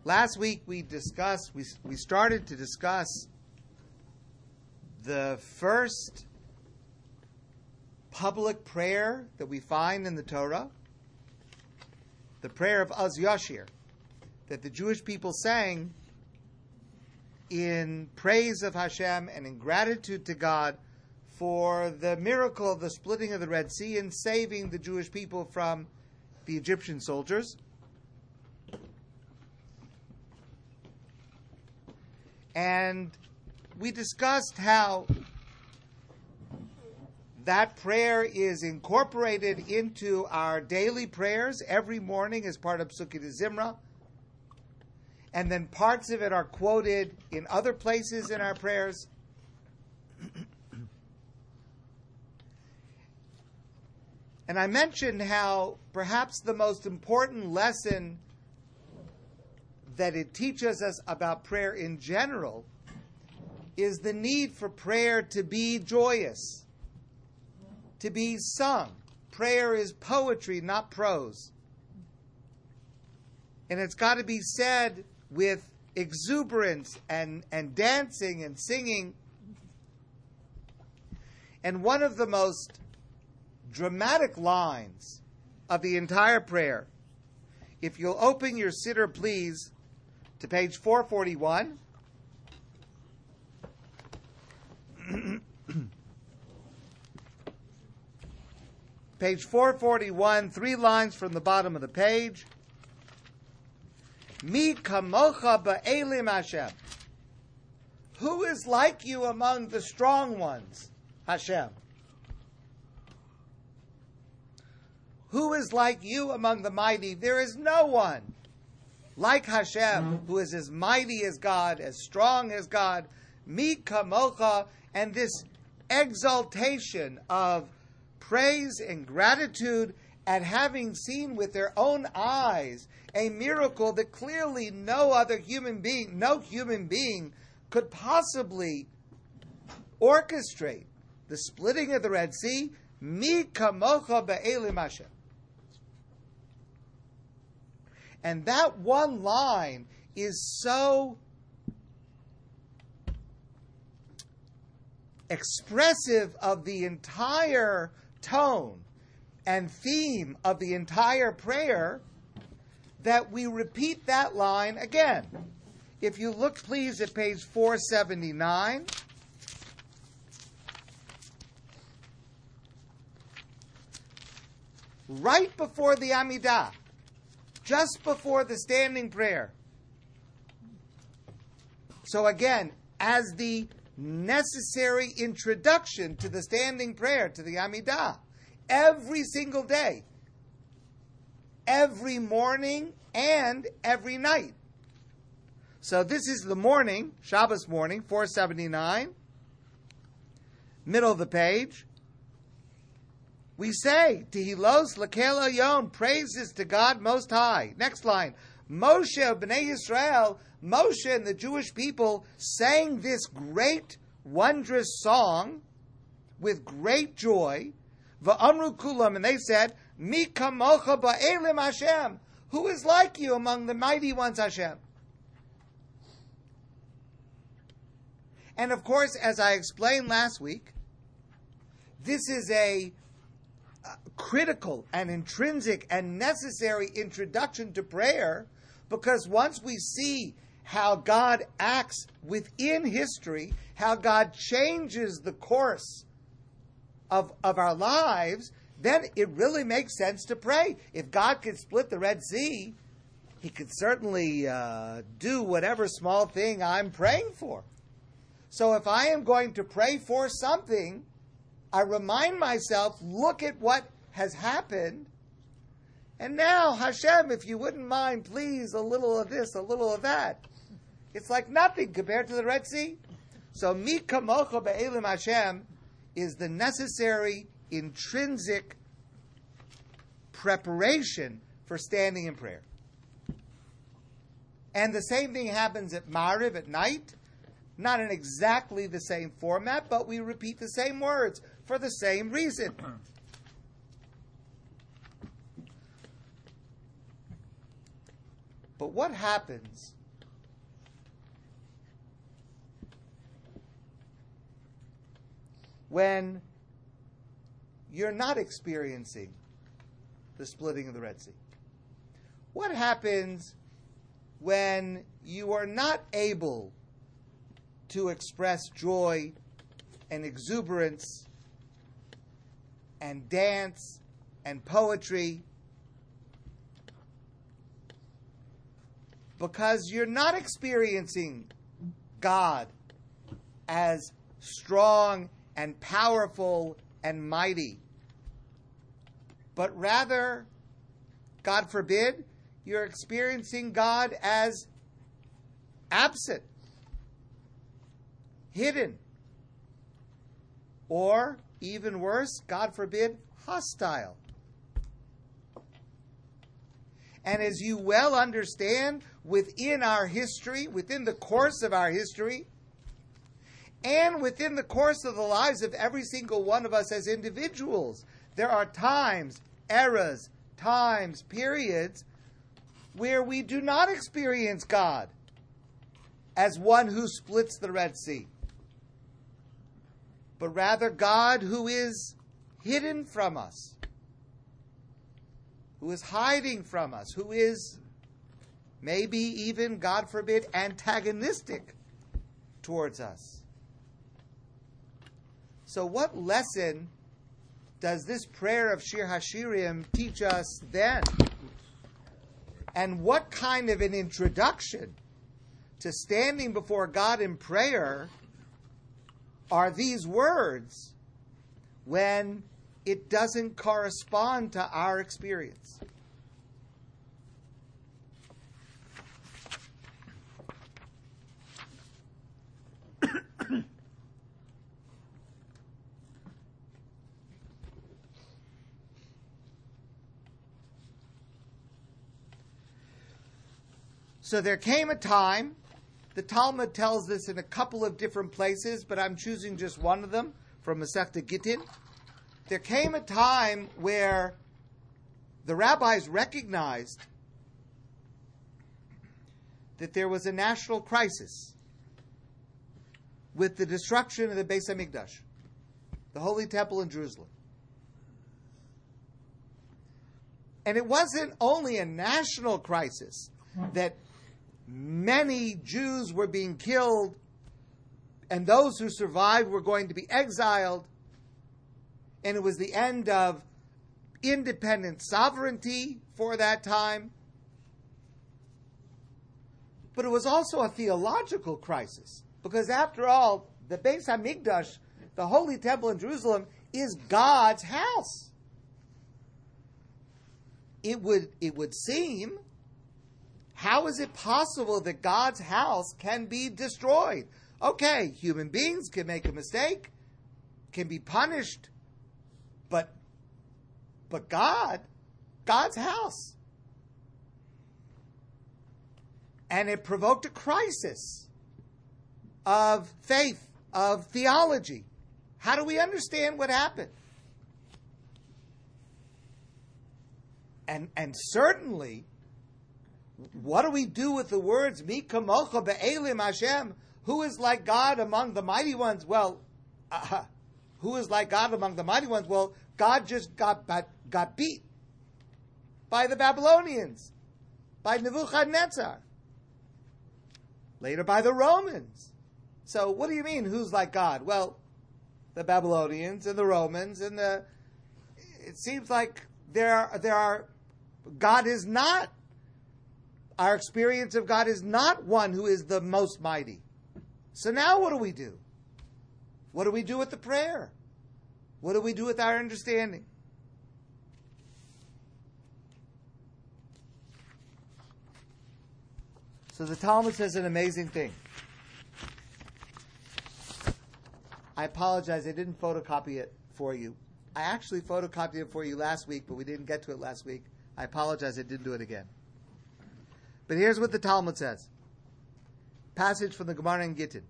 Last week we started to discuss the first public prayer that we find in the Torah, the prayer of Az Yashir, that the Jewish people sang in praise of Hashem and in gratitude to God for the miracle of the splitting of the Red Sea and saving the Jewish people from the Egyptian soldiers. And we discussed how that prayer is incorporated into our daily prayers every morning as part of Psukei Zimra. And then parts of it are quoted in other places in our prayers. And I mentioned how perhaps the most important lesson that it teaches us about prayer in general is the need for prayer to be joyous, to be sung. Prayer is poetry, not prose. And it's got to be said with exuberance and dancing and singing. And one of the most dramatic lines of the entire prayer, if you'll open your siddur, please, to page 441. Page 441, 3 lines from the bottom of the page. Mi kamocha ba'elim Hashem. Who is like you among the strong ones, Hashem? Who is like you among the mighty? There is no one like Hashem, who is as mighty as God, as strong as God. Mi kamocha, and this exaltation of praise and gratitude at having seen with their own eyes a miracle that clearly no human being could possibly orchestrate. The splitting of the Red Sea, mi kamocha ba'elim Hashem. And that one line is so expressive of the entire tone and theme of the entire prayer that we repeat that line again. If you look, please, at page 479. Right before the Amidah, just before the standing prayer. So again, as the necessary introduction to the standing prayer, to the Amidah, every single day, every morning and every night. So this is the morning, Shabbos morning, 479, middle of the page. We say, Tehillos l'kel Elyon, praises to God Most High. Next line, Moshe b'nei Yisrael, Moshe and the Jewish people sang this great, wondrous song with great joy. V'amru kulam, and they said, Mi kamocha ba'elim Hashem, who is like you among the mighty ones, Hashem? And of course, as I explained last week, this is a critical and intrinsic and necessary introduction to prayer, because once we see how God acts within history, how God changes the course of our lives, then it really makes sense to pray. If God could split the Red Sea, He could certainly do whatever small thing I'm praying for. So if I am going to pray for something, I remind myself, look at what has happened. And now, Hashem, if you wouldn't mind, please, a little of this, a little of that. It's like nothing compared to the Red Sea. So, mi kamocha ba'elim Hashem is the necessary, intrinsic preparation for standing in prayer. And the same thing happens at Ma'ariv at night. Not in exactly the same format, but we repeat the same words for the same reason. But what happens when you're not experiencing the splitting of the Red Sea? What happens when you are not able to express joy and exuberance and dance and poetry because you're not experiencing God as strong and powerful and mighty, but rather, God forbid, you're experiencing God as absent, hidden, or even worse, God forbid, hostile. And as you well understand, within our history, within the course of our history, and within the course of the lives of every single one of us as individuals, there are times, eras, times, periods where we do not experience God as one who splits the Red Sea, but rather God who is hidden from us, who is hiding from us, who is maybe even, God forbid, antagonistic towards us. So what lesson does this prayer of Shir HaShirim teach us then? And what kind of an introduction to standing before God in prayer are these words when it doesn't correspond to our experience? So there came a time, the Talmud tells this in a couple of different places, but I'm choosing just one of them from Masechta Gittin. There came a time where the rabbis recognized that there was a national crisis with the destruction of the Beis HaMikdash, the Holy Temple in Jerusalem. And it wasn't only a national crisis that many Jews were being killed and those who survived were going to be exiled, and it was the end of independent sovereignty for that time. But it was also a theological crisis, because after all, the Beis HaMikdash, the Holy Temple in Jerusalem, is God's house. It would seem, how is it possible that God's house can be destroyed? Okay, human beings can make a mistake, can be punished, but God's house. And it provoked a crisis of faith, of theology. How do we understand what happened? And certainly, what do we do with the words, Mi kamocha be'elim Hashem? Who is like God among the mighty ones? Well, who is like God among the mighty ones? Well, God just got beat by the Babylonians, by Nebuchadnezzar, later by the Romans. So what do you mean, who's like God? Well, the Babylonians and the Romans and it seems like there are God is not, our experience of God is not one who is the most mighty. So now what do we do? What do we do with the prayer? What do we do with our understanding? So the Talmud says an amazing thing. I apologize, I didn't photocopy it for you. I actually photocopied it for you last week, but we didn't get to it last week. I apologize, I didn't do it again. But here's what the Talmud says. Passage from the Gemara in Gittin.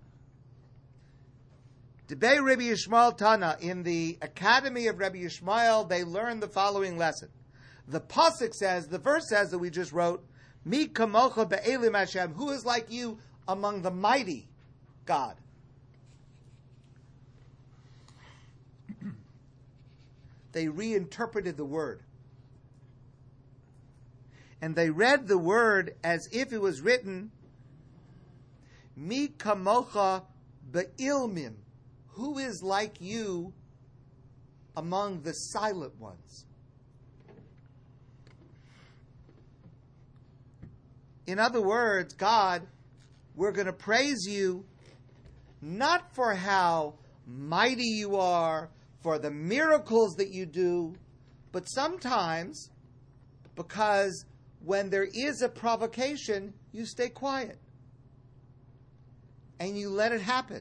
Debei Rabbi Yishmael Tana, in the Academy of Rabbi Yishmael, they learned the following lesson. The pasuk says, the verse says that we just wrote, Mi kamocha be'elim Hashem, who is like you among the mighty God. they reinterpreted the word. And they read the word as if it was written, Mi kamocha be'ilmim. Who is like you among the silent ones? In other words, God, we're going to praise you not for how mighty you are, for the miracles that you do, but sometimes because when there is a provocation, you stay quiet and you let it happen.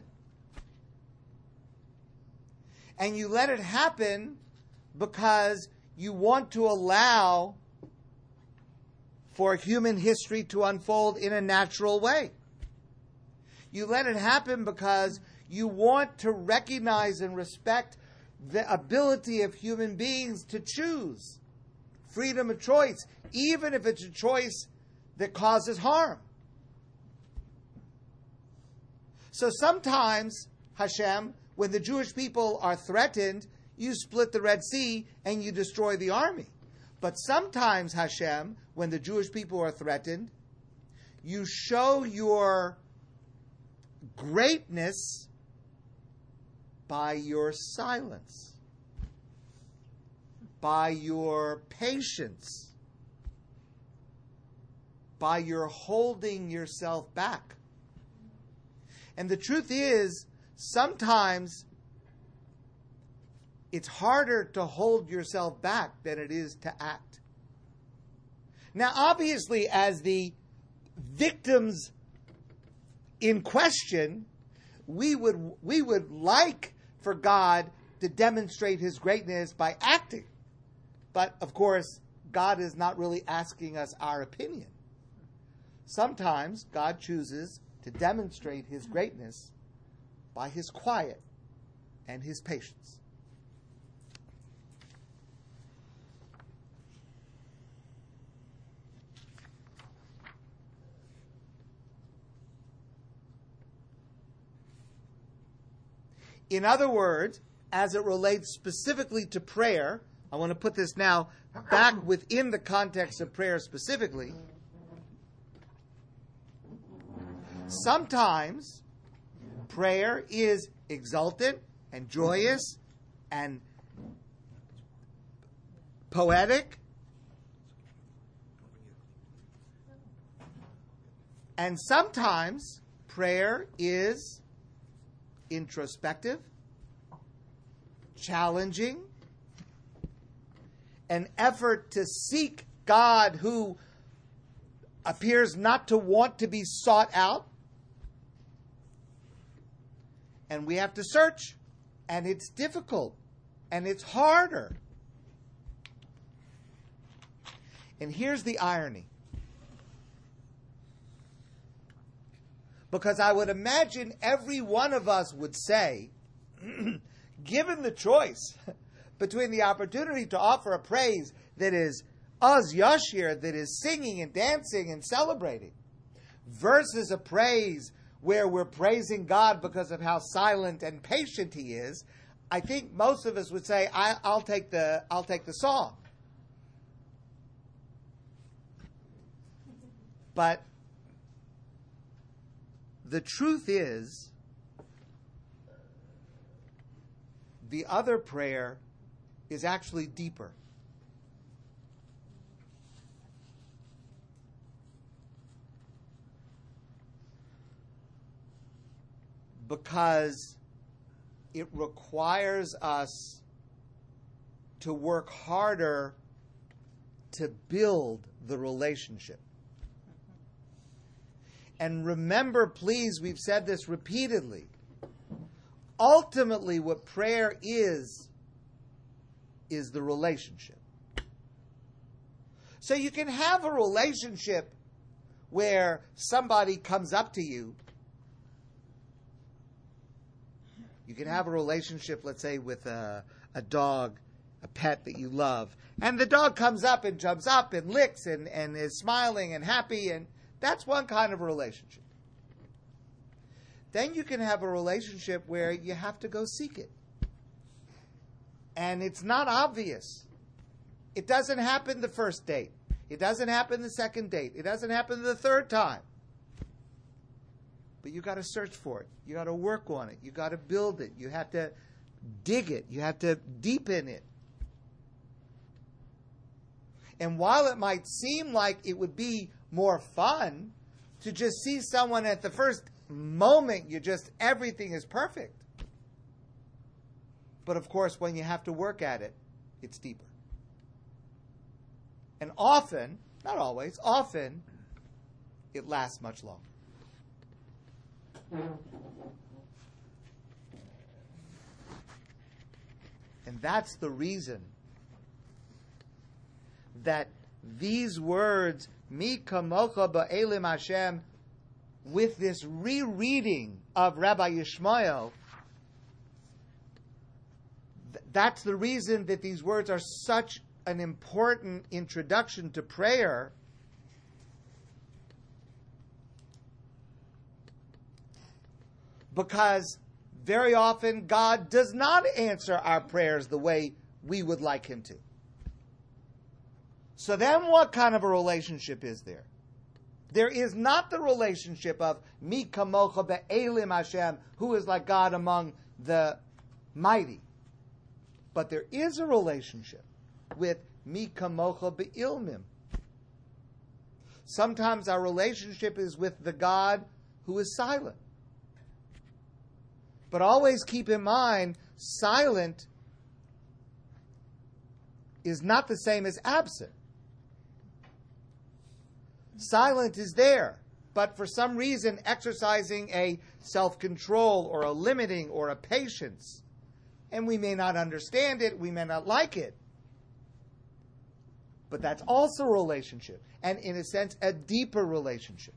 And you let it happen because you want to allow for human history to unfold in a natural way. You let it happen because you want to recognize and respect the ability of human beings to choose. Freedom of choice, even if it's a choice that causes harm. So sometimes, Hashem, when the Jewish people are threatened, you split the Red Sea and you destroy the army. But sometimes, Hashem, when the Jewish people are threatened, you show your greatness by your silence, by your patience, by your holding yourself back. And the truth is, sometimes it's harder to hold yourself back than it is to act. Now, obviously, as the victims in question, we would like for God to demonstrate his greatness by acting. But, of course, God is not really asking us our opinion. Sometimes God chooses to demonstrate his greatness by his quiet and his patience. In other words, as it relates specifically to prayer, I want to put this now back within the context of prayer specifically. Sometimes prayer is exultant and joyous and poetic. And sometimes prayer is introspective, challenging, an effort to seek God who appears not to want to be sought out. And we have to search, and it's difficult, and it's harder. And here's the irony. Because I would imagine every one of us would say, given the choice between the opportunity to offer a praise that is Az Yashir, that is singing and dancing and celebrating, versus a praise where we're praising God because of how silent and patient he is, I think most of us would say, I'll take the song. But the truth is, the other prayer is actually deeper. Because it requires us to work harder to build the relationship. And remember, please, we've said this repeatedly. Ultimately, what prayer is the relationship. So you can have a relationship where somebody comes up to you. You can have a relationship, let's say, with a dog, a pet that you love. And the dog comes up and jumps up and licks and is smiling and happy, and that's one kind of a relationship. Then you can have a relationship where you have to go seek it. and it's not obvious. It doesn't happen the first date. It doesn't happen the second date. It doesn't happen the third time. But you got to search for it. You got to work on it. You got to build it. You have to dig it. You have to deepen it. And while it might seem like it would be more fun to just see someone at the first moment, everything is perfect. But of course, when you have to work at it, it's deeper. And often, not always, often, it lasts much longer. And that's the reason that these words, Mi kamocha ba'elim Hashem, with this rereading of Rabbi Yishmael, that's the reason that these words are such an important introduction to prayer. Because very often God does not answer our prayers the way we would like Him to. So then what kind of a relationship is there? There is not the relationship of Mi kamocha be'elim Hashem, who is like God among the mighty. But there is a relationship with Mi kamocha be'ilmim. Sometimes our relationship is with the God who is silent. But always keep in mind, silent is not the same as absent. Silent is there, but for some reason exercising a self-control or a limiting or a patience. And we may not understand it, we may not like it. But that's also a relationship, and in a sense, a deeper relationship.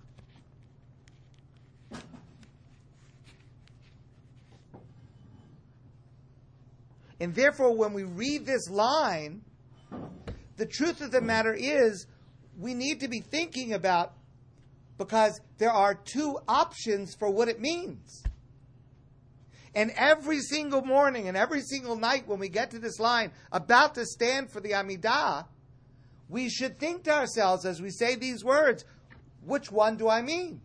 And therefore, when we read this line, the truth of the matter is, we need to be thinking about, because there are two options for what it means. And every single morning and every single night when we get to this line, about to stand for the Amidah, we should think to ourselves as we say these words, which one do I mean?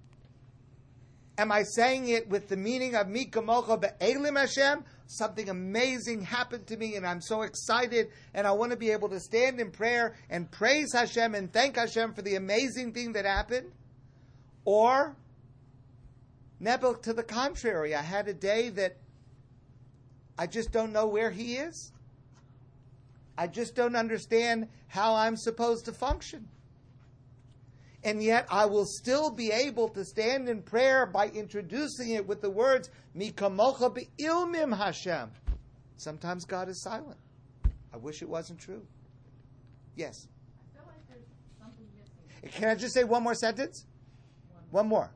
Am I saying it with the meaning of Mi kamocha be'elim Hashem? Something amazing happened to me and I'm so excited and I want to be able to stand in prayer and praise Hashem and thank Hashem for the amazing thing that happened? Or, Nebel, to the contrary, I had a day that I just don't know where He is. I just don't understand how I'm supposed to function. And yet I will still be able to stand in prayer by introducing it with the words, Mi kamocha be'ilmim Hashem. Sometimes God is silent. I wish it wasn't true. Yes? I feel like there's something missing. Can I just say one more sentence? One more.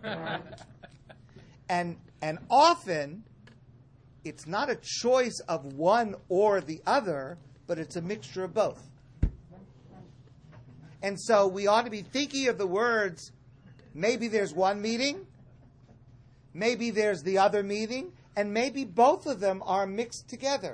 And often, it's not a choice of one or the other, but it's a mixture of both. And so we ought to be thinking of the words, maybe there's one meaning, maybe there's the other meaning, and maybe both of them are mixed together.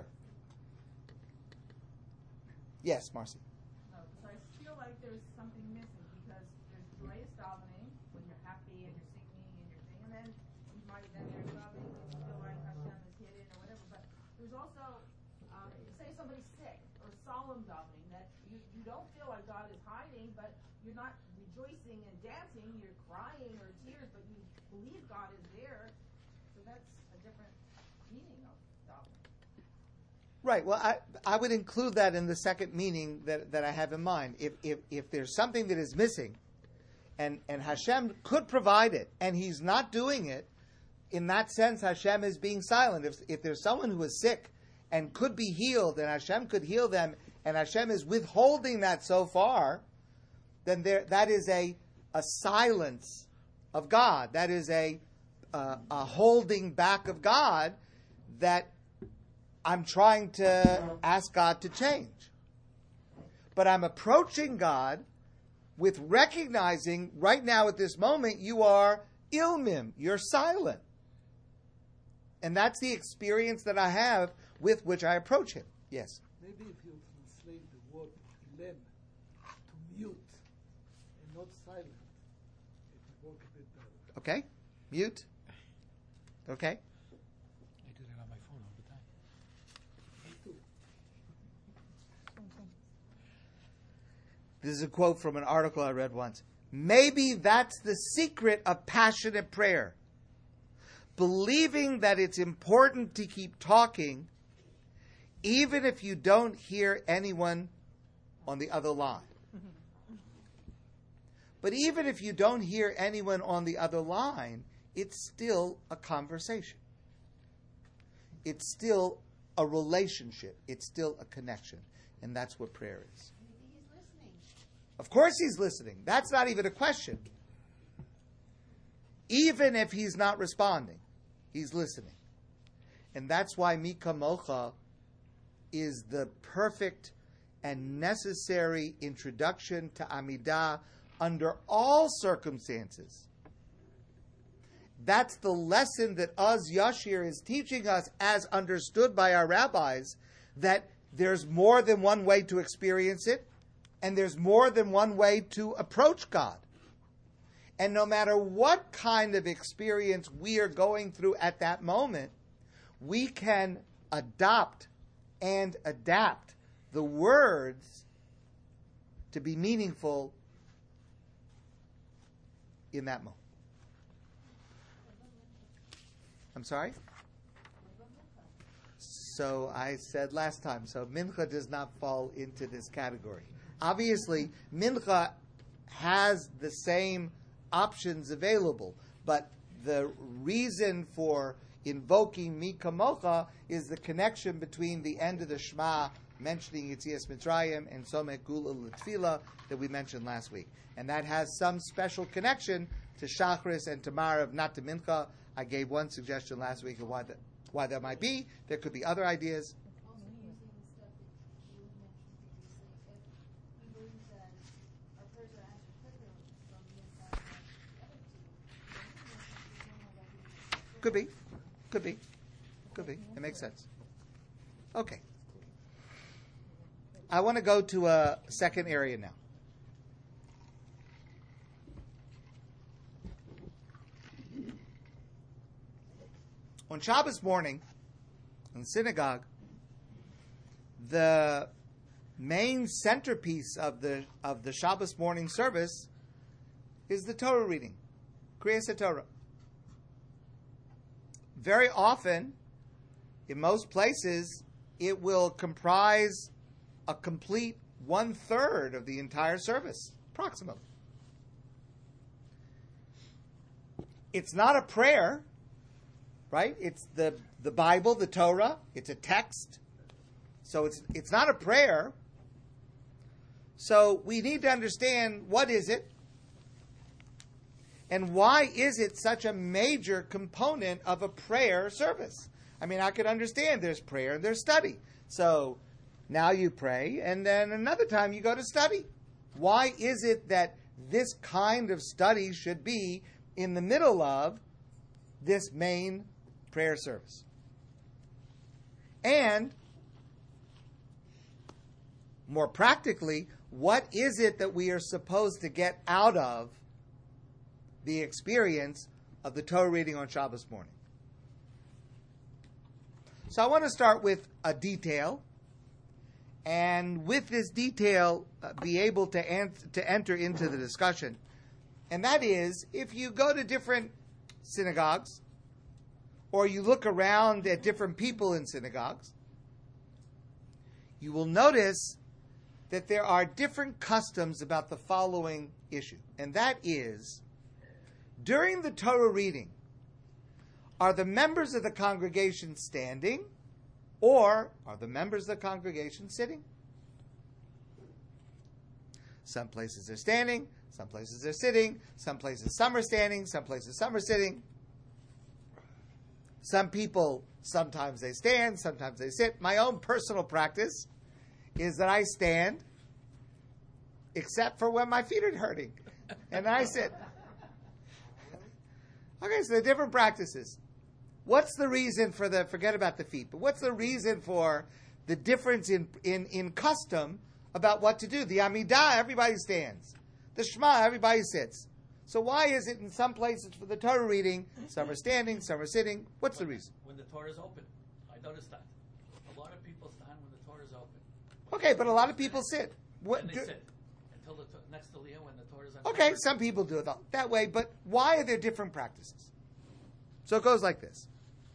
Yes, Marcy. No, because I feel like there's something missing, because there's joyous davening when you're happy and you're singing and you're singing, and then there's davening when you feel like Hashem is hidden or whatever. But there's also, say somebody's sick, or solemn davening, that you don't feel like God is hiding, but you're not rejoicing and dancing, you're crying or tears, but you believe God is there. So that's a different meaning of davening. Right. Well, I would include that in the second meaning that I have in mind. If there's something that is missing, and Hashem could provide it, and He's not doing it, in that sense, Hashem is being silent. If there's someone who is sick and could be healed, and Hashem could heal them, and Hashem is withholding that so far, then that is a silence of God. That is a holding back of God that I'm trying to ask God to change. But I'm approaching God with recognizing right now at this moment you are ilmim, you're silent. And that's the experience that I have with which I approach him. Yes? Maybe if you translate the word lem to mute and not silent, it would work a bit better. Okay? Mute. Okay? I do that on my phone all the time. Me too. This is a quote from an article I read once. Maybe that's the secret of passionate prayer. Believing that it's important to keep talking even if you don't hear anyone on the other line. But even if you don't hear anyone on the other line, it's still a conversation. It's still a relationship. It's still a connection. And that's what prayer is. Maybe he's listening. Of course he's listening. That's not even a question. Even if he's not responding, he's listening. And that's why Mi Kamocha is the perfect and necessary introduction to Amidah under all circumstances. That's the lesson that Uz Yashir is teaching us as understood by our rabbis, that there's more than one way to experience it, and there's more than one way to approach God. And no matter what kind of experience we are going through at that moment, we can adopt and adapt the words to be meaningful in that moment. I'm sorry? So I said last time, so Mincha does not fall into this category. Obviously, Mincha has the same options available, but the reason for invoking Mi Kamocha is the connection between the end of the Shema mentioning Yetzias Mitzrayim and Somek Gula L'Tfila that we mentioned last week. And that has some special connection to Shachris and to Marav, not to Mincha. I gave one suggestion last week of why that might be. There could be other ideas. Also using the stuff that you mentioned previously, if we believe that our prayers are answered quicker from the inside than the other two, Could be. Could be. Could be. It makes sense. Okay. I want to go to a second area now. On Shabbos morning, in the synagogue, the main centerpiece of the Shabbos morning service is the Torah reading, Kriyas Torah. Very often, in most places, it will comprise a complete 1/3 of the entire service, approximately. It's not a prayer, right? It's the Bible, the Torah. It's a text. So it's not a prayer. So we need to understand, what is it? And why is it such a major component of a prayer service? I mean, I could understand there's prayer and there's study. So now you pray, and then another time you go to study. Why is it that this kind of study should be in the middle of this main prayer service? And more practically, what is it that we are supposed to get out of the experience of the Torah reading on Shabbos morning? So I want to start with a detail, and with this detail, be able to enter into the discussion. And that is, if you go to different synagogues, or you look around at different people in synagogues, you will notice that there are different customs about the following issue. And that is, during the Torah reading, are the members of the congregation standing, or are the members of the congregation sitting? Some places they're standing, some places they're sitting, some places some are standing, some places some are sitting. Some people, sometimes they stand, sometimes they sit. My own personal practice is that I stand, except for when my feet are hurting, and I sit. Okay, so there are different practices. What's the reason for forget about the feet, but what's the reason for the difference in custom about what to do? The Amidah, everybody stands. The Shema, everybody sits. So why is it in some places for the Torah reading, some are standing, some are sitting? What's the reason? When the Torah is open. I noticed that. A lot of people stand when the Torah is open. Okay, but a lot of people sit. And they sit until next to Leah when the Torah is uncovered. Okay, some people do it that way, but why are there different practices? So it goes like this.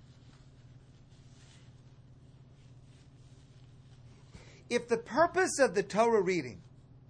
If the purpose of the Torah reading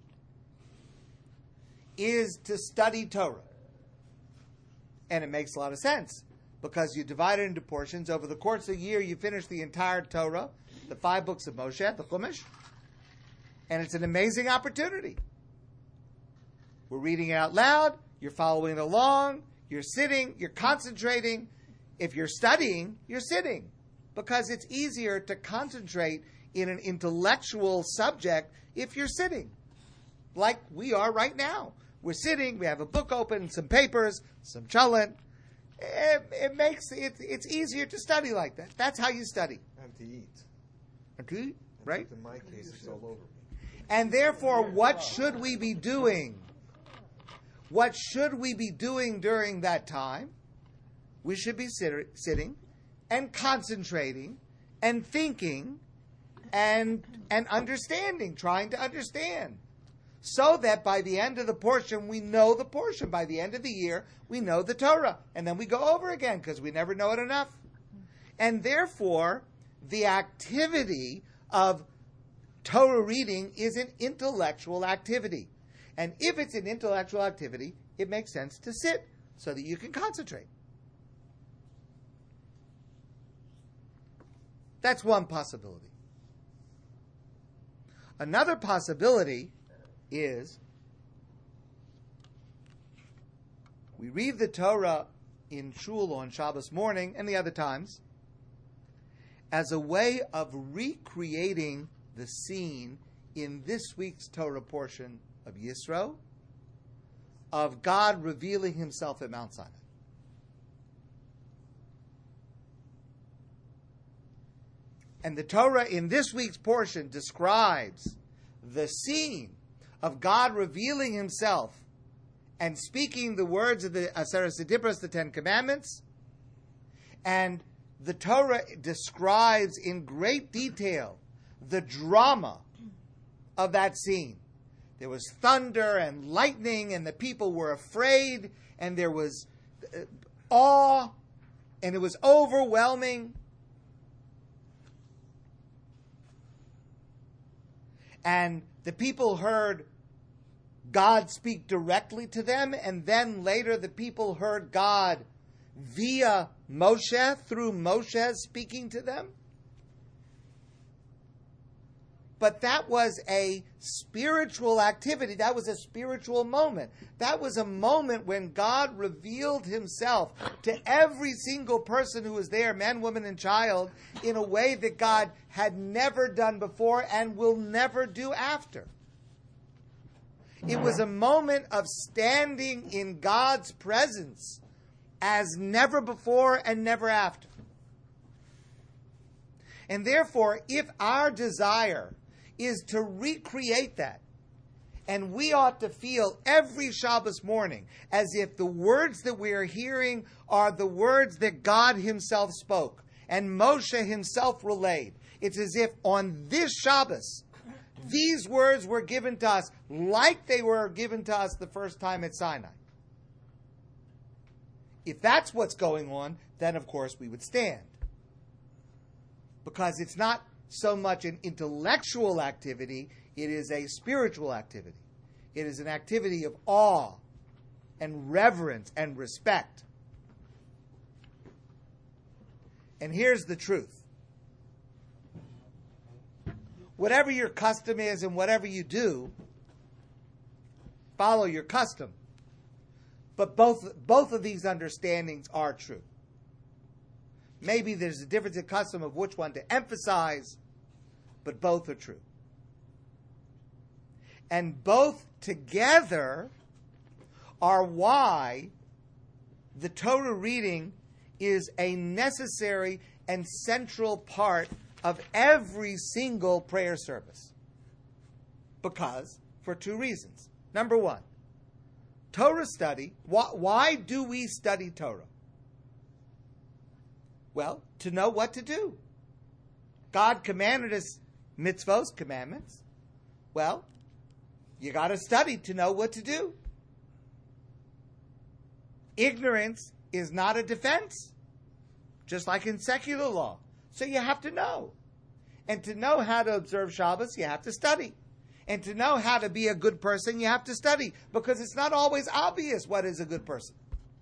is to study Torah, and it makes a lot of sense, because you divide it into portions. Over the course of a year, you finish the entire Torah, the 5 books of Moshe, the Chumash, and it's an amazing opportunity. We're reading it out loud, you're following along, you're sitting, you're concentrating. If you're studying, you're sitting, because it's easier to concentrate in an intellectual subject if you're sitting, like we are right now. We're sitting, we have a book open, some papers, some cholent. It makes it's easier to study like that. That's how you study. And to eat. And to eat, right? In my case, it's all over me. And therefore, what should we be doing? What should we be doing during that time? We should be sitting and concentrating and thinking and understanding, trying to understand. So that by the end of the portion, we know the portion. By the end of the year, we know the Torah. And then we go over again, because we never know it enough. And therefore, the activity of Torah reading is an intellectual activity. And if it's an intellectual activity, it makes sense to sit so that you can concentrate. That's one possibility. Another possibility is we read the Torah in shul on Shabbos morning and the other times as a way of recreating the scene in this week's Torah portion of Yisro of God revealing himself at Mount Sinai. And the Torah in this week's portion describes the scene of God revealing himself and speaking the words of the Aseret Dibros, the 10 Commandments. And the Torah describes in great detail the drama of that scene. There was thunder and lightning, and the people were afraid, and there was awe, and it was overwhelming. And the people heard God speak directly to them, and then later the people heard God via Moshe, through Moshe speaking to them. But that was a spiritual activity. That was a spiritual moment. That was a moment when God revealed himself to every single person who was there, man, woman, and child, in a way that God had never done before and will never do after. It was a moment of standing in God's presence as never before and never after. And therefore, if our desire is to recreate that, and we ought to feel every Shabbos morning as if the words that we are hearing are the words that God himself spoke and Moshe himself relayed. It's as if on this Shabbos, these words were given to us like they were given to us the first time at Sinai. If that's what's going on, then of course we would stand. Because it's not so much an intellectual activity, it is a spiritual activity. It is an activity of awe and reverence and respect. And here's the truth. Whatever your custom is and whatever you do, follow your custom. But both of these understandings are true. Maybe there's a difference in custom of which one to emphasize, but both are true. And both together are why the Torah reading is a necessary and central part of every single prayer service. Because, for two reasons. Number one, Torah study. Why do we study Torah? Well, to know what to do. God commanded us mitzvos, commandments. Well, you got to study to know what to do. Ignorance is not a defense, just like in secular law. So you have to know. And to know how to observe Shabbos, you have to study. And to know how to be a good person, you have to study. Because it's not always obvious what is a good person.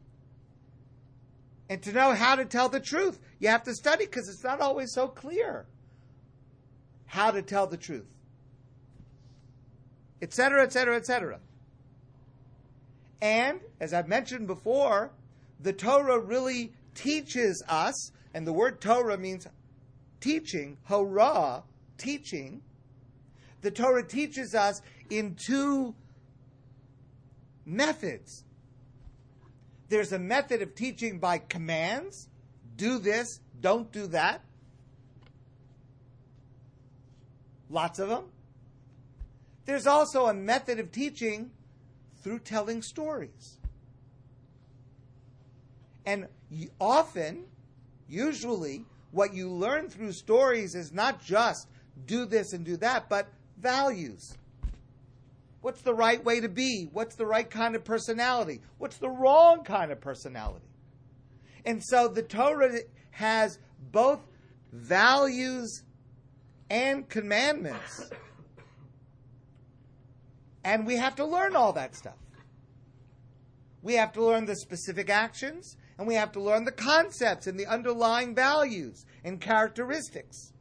And to know how to tell the truth, you have to study because it's not always so clear how to tell the truth. Etc., etc., etc. And, as I've mentioned before, the Torah really teaches us, and the word Torah means teaching, Horah, teaching. The Torah teaches us in two methods. There's a method of teaching by commands. Do this, don't do that. Lots of them. There's also a method of teaching through telling stories. And often, usually, what you learn through stories is not just do this and do that, but values. What's the right way to be? What's the right kind of personality? What's the wrong kind of personality? And so the Torah has both values and commandments. And we have to learn all that stuff. We have to learn the specific actions, and we have to learn the concepts and the underlying values and characteristics.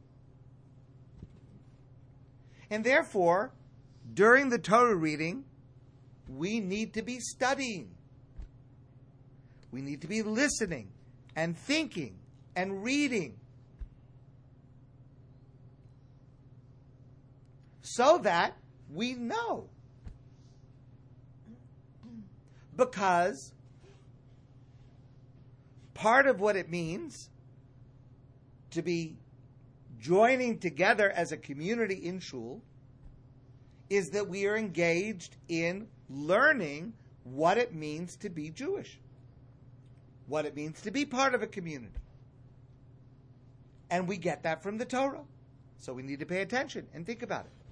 And therefore, during the Torah reading, we need to be studying. We need to be listening and thinking and reading. So that we know. Because part of what it means to be joining together as a community in shul is that we are engaged in learning what it means to be Jewish, what it means to be part of a community. And we get that from the Torah. So we need to pay attention and think about it.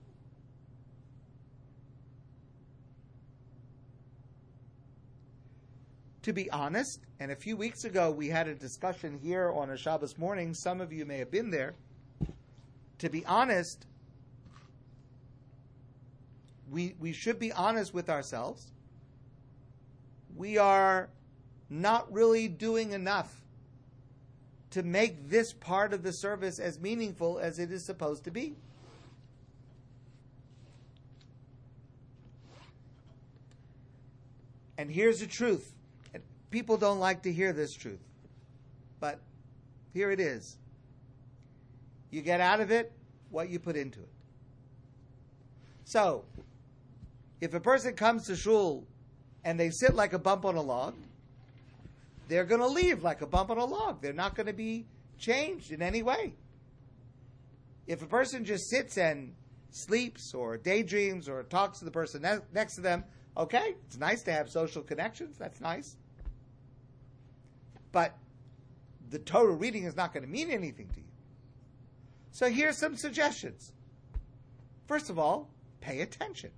To be honest, and a few weeks ago we had a discussion here on a Shabbos morning, some of you may have been there. To be honest, we should be honest with ourselves. We are not really doing enough to make this part of the service as meaningful as it is supposed to be. And here's the truth. People don't like to hear this truth, but here it is. You get out of it what you put into it. So, if a person comes to shul and they sit like a bump on a log, they're going to leave like a bump on a log. They're not going to be changed in any way. If a person just sits and sleeps or daydreams or talks to the person next to them, okay, it's nice to have social connections. That's nice. But the Torah reading is not going to mean anything to you. So here's some suggestions. First of all, pay attention.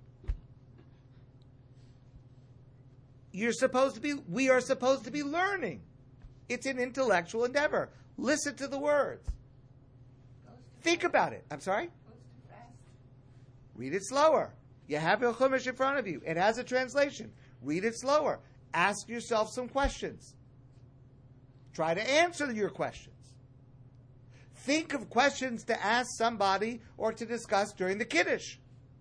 We are supposed to be learning. It's an intellectual endeavor. Listen to the words. Think about it. I'm sorry? Read it slower. You have your Chumash in front of you. It has a translation. Read it slower. Ask yourself some questions. Try to answer your questions. Think of questions to ask somebody or to discuss during the Kiddush.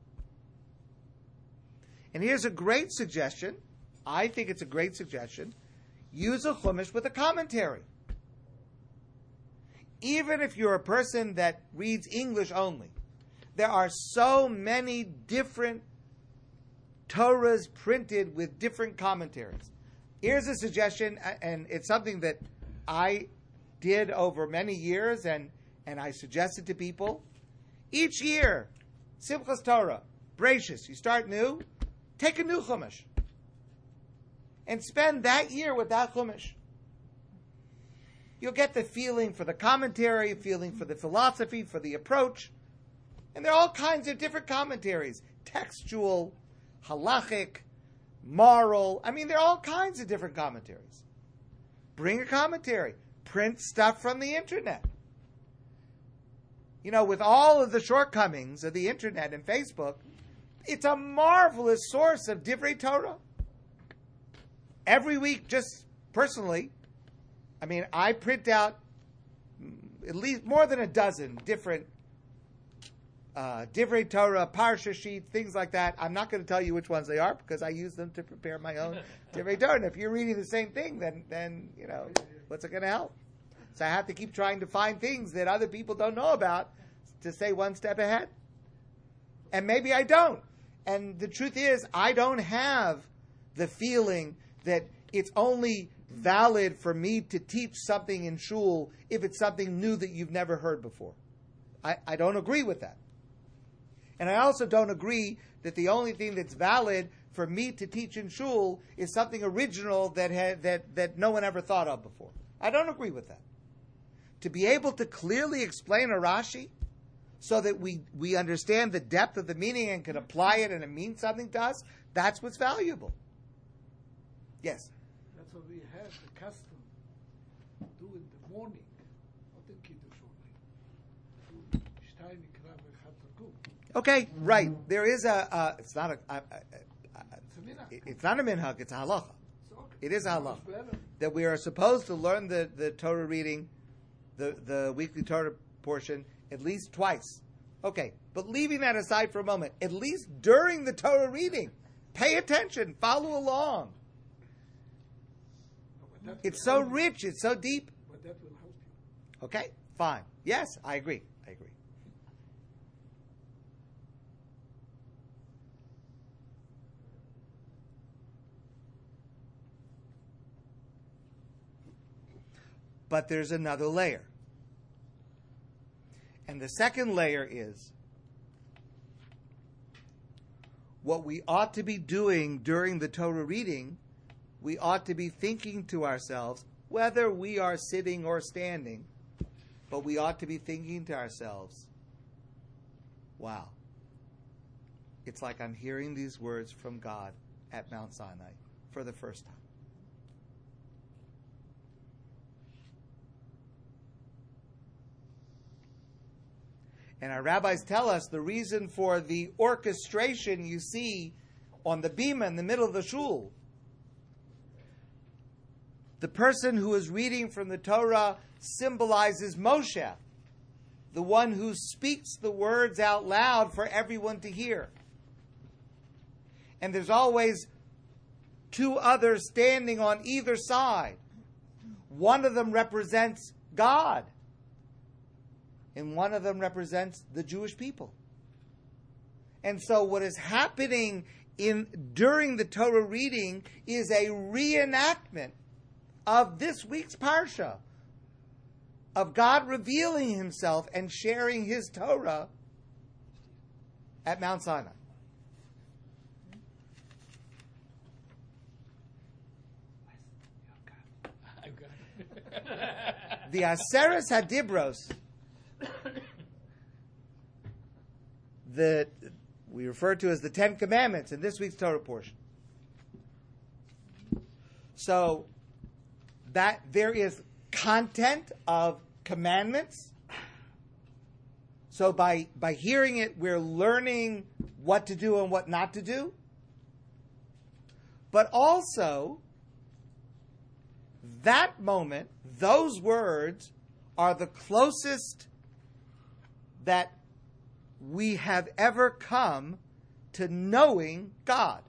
And here's a great suggestion. I think it's a great suggestion. Use a Chumash with a commentary. Even if you're a person that reads English only, there are so many different Torahs printed with different commentaries. Here's a suggestion, and it's something that I did over many years, and I suggested to people. Each year, Simchas Torah, Bereishis, you start new, take a new Chumash, and spend that year with that Chumash. You'll get the feeling for the commentary, feeling for the philosophy, for the approach. And there are all kinds of different commentaries. Textual, halachic, moral. I mean, there are all kinds of different commentaries. Bring a commentary. Print stuff from the internet. You know, with all of the shortcomings of the internet and Facebook, it's a marvelous source of Divrei Torah. Every week, just personally, I mean, I print out at least more than a dozen different Divrei Torah, Parsha sheets, things like that. I'm not going to tell you which ones they are because I use them to prepare my own Divrei Torah. And if you're reading the same thing, then you know, what's it going to help? So I have to keep trying to find things that other people don't know about to stay one step ahead. And maybe I don't. And the truth is, I don't have the feeling that it's only valid for me to teach something in shul if it's something new that you've never heard before. I don't agree with that. And I also don't agree that the only thing that's valid for me to teach in shul is something original that no one ever thought of before. I don't agree with that. To be able to clearly explain a Rashi so that we understand the depth of the meaning and can apply it and it means something to us, that's what's valuable. Yes? That's what we have the custom to do in the morning, not in Kiddush only. Shtay mikra v'chad targum. Okay, right. There is it's not a It's a minhag. minhag, it's a halacha. So, okay. It is a Much halacha. better. That we are supposed to learn the Torah reading, the weekly Torah portion, at least twice. Okay, but leaving that aside for a moment, at least during the Torah reading, pay attention, follow along. No, but that It's will so help you. rich, it's so deep. But that will help you. Okay, fine. Yes, I agree. But there's another layer. And the second layer is what we ought to be doing during the Torah reading. We ought to be thinking to ourselves, whether we are sitting or standing, but we ought to be thinking to ourselves, wow, it's like I'm hearing these words from God at Mount Sinai for the first time. And our rabbis tell us the reason for the orchestration you see on the bima in the middle of the shul. The person who is reading from the Torah symbolizes Moshe, the one who speaks the words out loud for everyone to hear. And there's always two others standing on either side. One of them represents God, and one of them represents the Jewish people. And so what is happening during the Torah reading is a reenactment of this week's Parsha, of God revealing himself and sharing his Torah at Mount Sinai. I've got it. The Aseres Hadibros, that we refer to as the Ten Commandments in this week's Torah portion. So that there is content of commandments. So by hearing it, we're learning what to do and what not to do. But also, that moment, those words are the closest that we have ever come to knowing God.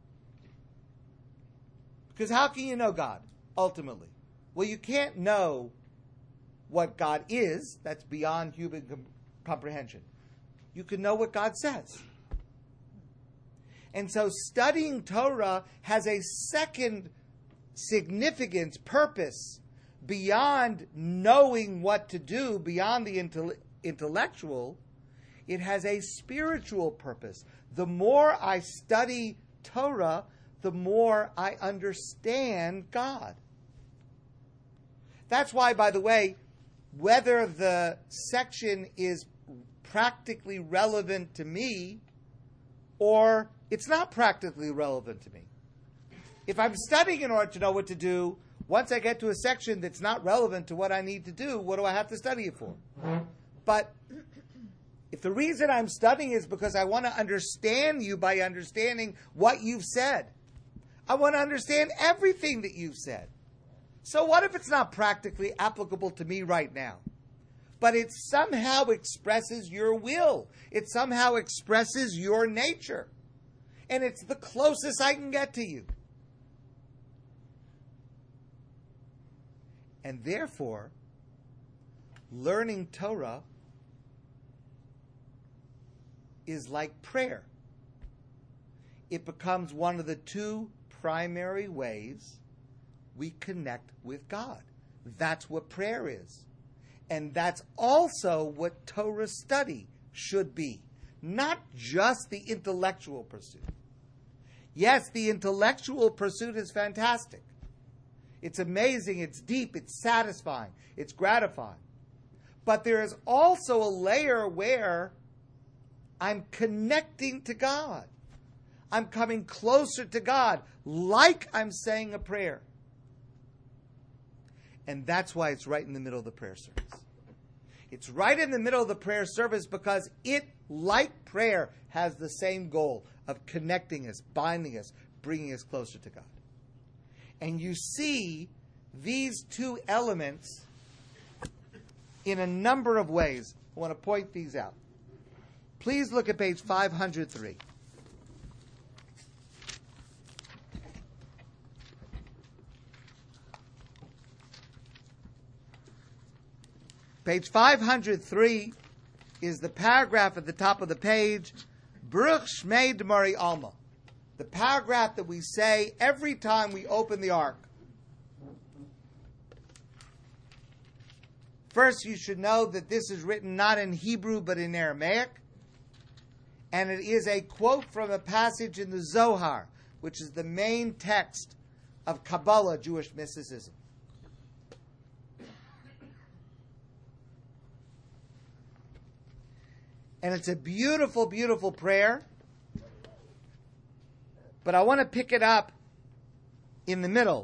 Because how can you know God, ultimately? Well, you can't know what God is. That's beyond human comprehension. You can know what God says. And so studying Torah has a second significance, purpose, beyond knowing what to do, beyond the intellectual. It has a spiritual purpose. The more I study Torah, the more I understand God. That's why, by the way, whether the section is practically relevant to me or it's not practically relevant to me. If I'm studying in order to know what to do, once I get to a section that's not relevant to what I need to do, what do I have to study it for? But if the reason I'm studying is because I want to understand you by understanding what you've said, I want to understand everything that you've said. So what if it's not practically applicable to me right now? But it somehow expresses your will. It somehow expresses your nature. And it's the closest I can get to you. And therefore, learning Torah is like prayer. It becomes one of the two primary ways we connect with God. That's what prayer is. And that's also what Torah study should be. Not just the intellectual pursuit. Yes, the intellectual pursuit is fantastic. It's amazing, it's deep, it's satisfying, it's gratifying. But there is also a layer where I'm connecting to God. I'm coming closer to God, like I'm saying a prayer. And that's why it's right in the middle of the prayer service. It's right in the middle of the prayer service because it, like prayer, has the same goal of connecting us, binding us, bringing us closer to God. And you see these two elements in a number of ways. I want to point these out. Please look at page 503. Page 503 is the paragraph at the top of the page, Baruch Shmei D'Mari Alma. The paragraph that we say every time we open the Ark. First, you should know that this is written not in Hebrew but in Aramaic. And it is a quote from a passage in the Zohar, which is the main text of Kabbalah, Jewish mysticism. And it's a beautiful, beautiful prayer. But I want to pick it up in the middle.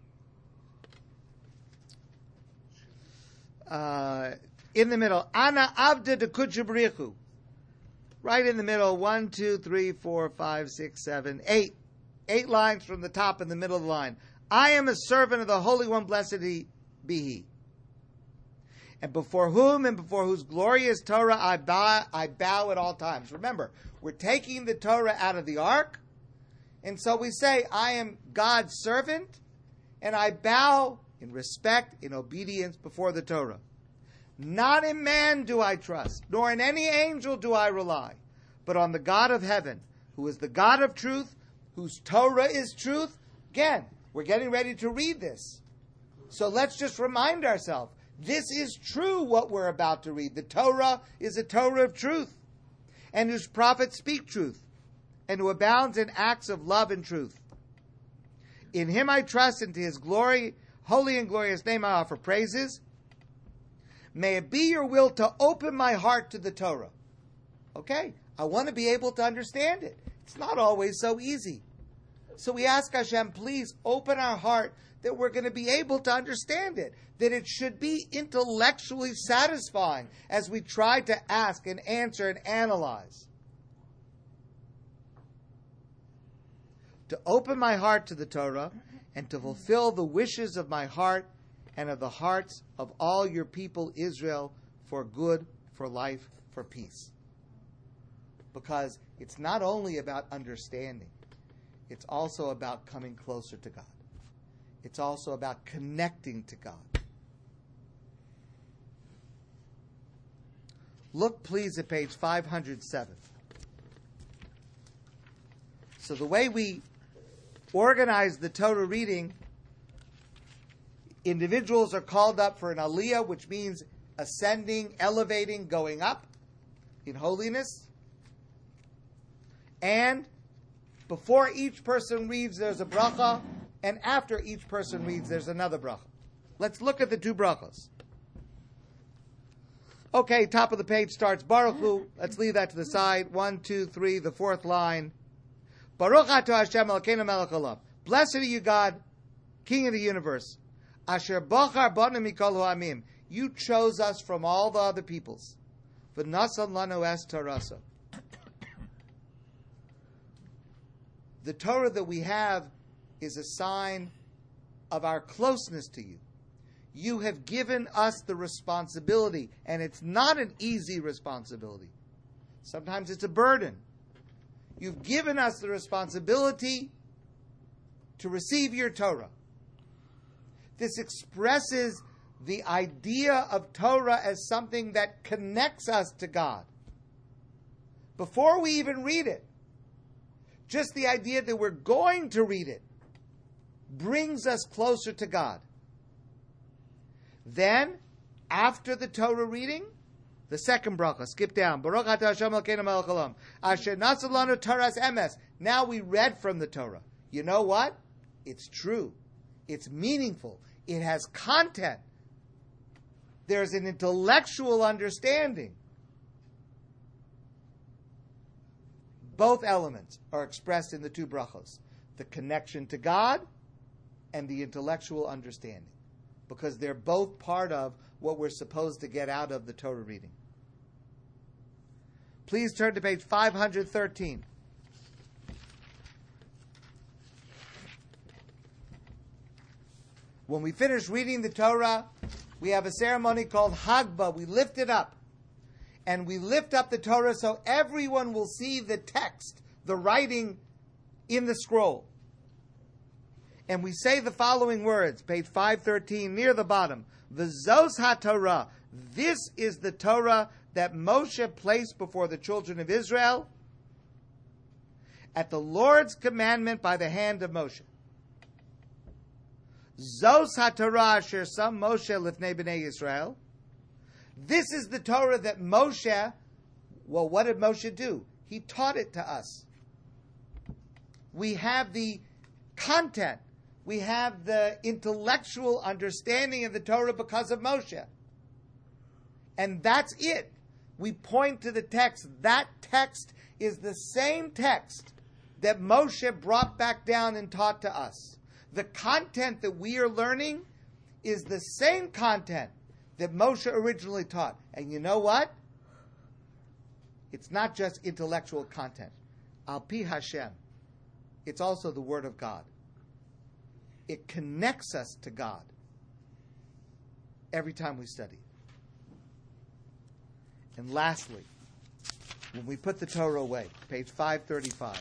In the middle. Ana Avda de Kuchabrichu. Right in the middle. 1, 2, 3, 4, 5, 6, 7, 8. 8 lines from the top in the middle of the line. I am a servant of the Holy One, blessed be He. And before whom and before whose glorious Torah I bow at all times. Remember, we're taking the Torah out of the Ark. And so we say, I am God's servant, and I bow in respect, in obedience before the Torah. Not in man do I trust, nor in any angel do I rely, but on the God of heaven, who is the God of truth, whose Torah is truth. Again, we're getting ready to read this. So let's just remind ourselves, this is true what we're about to read. The Torah is a Torah of truth, and whose prophets speak truth, and who abounds in acts of love and truth. In him I trust, and to his glory, holy and glorious name I offer praises. May it be your will to open my heart to the Torah. Okay, I want to be able to understand it. It's not always so easy. So we ask Hashem, please open our heart that we're going to be able to understand it, that it should be intellectually satisfying as we try to ask and answer and analyze. To open my heart to the Torah and to fulfill the wishes of my heart and of the hearts of all your people Israel for good, for life, for peace. Because it's not only about understanding, it's also about coming closer to God. It's also about connecting to God. Look, please, at page 507. So the way we organize the Torah reading Individuals are called up for an aliyah, which means ascending, elevating, going up in holiness. And before each person reads, there's a bracha, and after each person reads, there's another bracha. Let's look at the two brachas. Okay, top of the page starts Baruch Hu. Let's leave that to the side. 1, 2, 3, the fourth line. Baruch atah Hashem Elokeinu melech haolam. Blessed are you, God, King of the universe. Asher bachar banu mikol ha'amim. You chose us from all the other peoples. V'nasan lanu es Torasa. The Torah that we have is a sign of our closeness to you. You have given us the responsibility, and it's not an easy responsibility. Sometimes it's a burden. You've given us the responsibility to receive your Torah. This expresses the idea of Torah as something that connects us to God. Before we even read it, just the idea that we're going to read it brings us closer to God. Then, after the Torah reading, the second bracha, skip down. Baruch atah Hashem Elokeinu melech haolam. Asher nasa lanu Toras emes. Now we read from the Torah. You know what? It's true. It's meaningful. It has content. There's an intellectual understanding. Both elements are expressed in the two brachos. The connection to God and the intellectual understanding. Because they're both part of what we're supposed to get out of the Torah reading. Please turn to page 513. When we finish reading the Torah, we have a ceremony called Hagbah. We lift it up. And we lift up the Torah so everyone will see the text, the writing in the scroll. And we say the following words, page 513, near the bottom. V'zos ha-Torah. This is the Torah that Moshe placed before the children of Israel at the Lord's commandment by the hand of Moshe. Zos ha-Torah asher sam Moshe lifnei b'nei Yisrael. This is the Torah that Moshe, well, what did Moshe do? He taught it to us. We have the content. We have the intellectual understanding of the Torah because of Moshe. And that's it. We point to the text. That text is the same text that Moshe brought back down and taught to us. The content that we are learning is the same content that Moshe originally taught. And you know what? It's not just intellectual content. Al pi Hashem. It's also the Word of God. It connects us to God every time we study. And lastly, when we put the Torah away, page 535.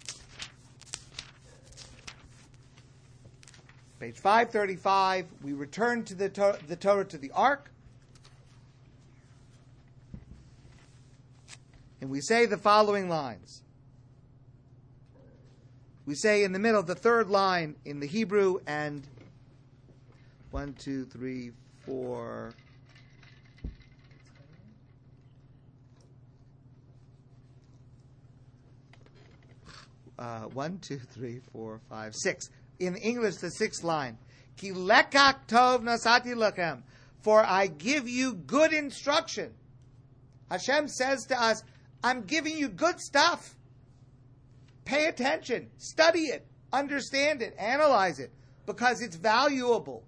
Page 535, we return to the Torah to the Ark. And we say the following lines. We say in the middle, the third line in the Hebrew, and 1, 2, 3, 4. 1, 2, 3, 4, 5, 6. In English, the sixth line. Ki lekach tov nasati lachem. For I give you good instruction. Hashem says to us, I'm giving you good stuff. Pay attention. Study it. Understand it. Analyze it. Because it's valuable.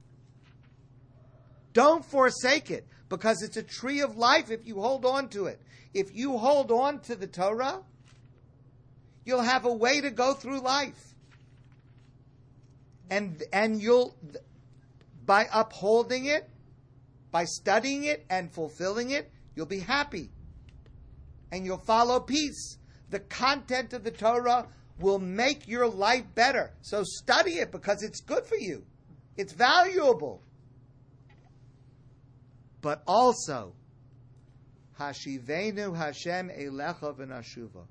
Don't forsake it. Because it's a tree of life if you hold on to it. If you hold on to the Torah, you'll have a way to go through life. And you'll, by upholding it, by studying it and fulfilling it, you'll be happy. And you'll follow peace. The content of the Torah will make your life better. So study it because it's good for you. It's valuable. But also, Hashivenu Hashem Elecha v'nashuva.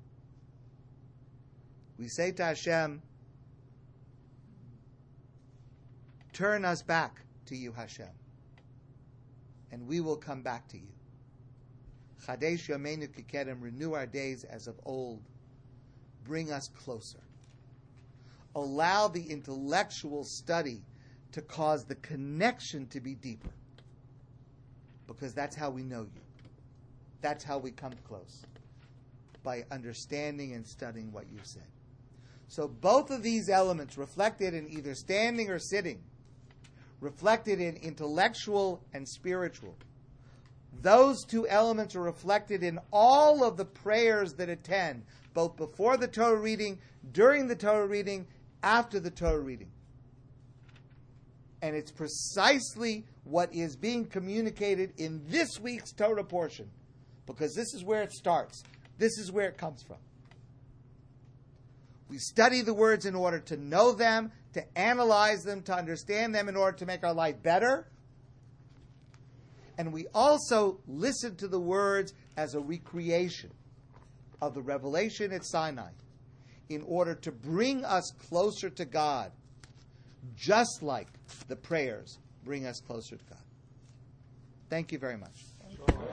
We say to Hashem, turn us back to you, Hashem, and we will come back to you. Chadesh Yameinu Kikedem, renew our days as of old. Bring us closer. Allow the intellectual study to cause the connection to be deeper. Because that's how we know you. That's how we come close. By understanding and studying what you've said. So both of these elements reflected in either standing or sitting, reflected in intellectual and spiritual. Those two elements are reflected in all of the prayers that attend, both before the Torah reading, during the Torah reading, after the Torah reading. And it's precisely what is being communicated in this week's Torah portion, because this is where it starts. This is where it comes from. We study the words in order to know them, to analyze them, to understand them in order to make our life better. And we also listen to the words as a recreation of the revelation at Sinai in order to bring us closer to God, just like the prayers bring us closer to God. Thank you very much.